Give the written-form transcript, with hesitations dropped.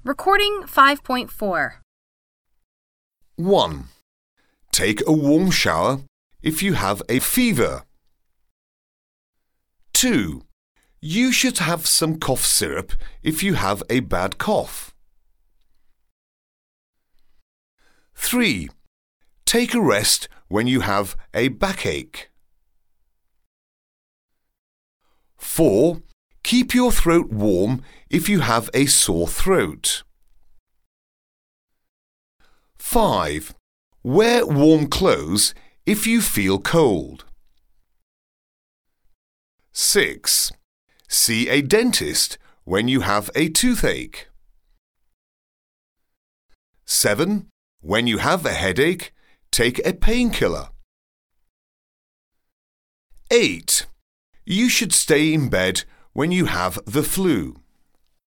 Recording 5.4. 1. Take a warm shower if you have a fever. 2. You should have some cough syrup if you have a bad cough. 3. Take a rest when you have a backache. 4. Keep your throat warm if you have a sore throat. 5. Wear warm clothes if you feel cold. 6. See a dentist when you have a toothache. 7. When you have a headache, take a painkiller. 8. You should stay in bed when you have the flu.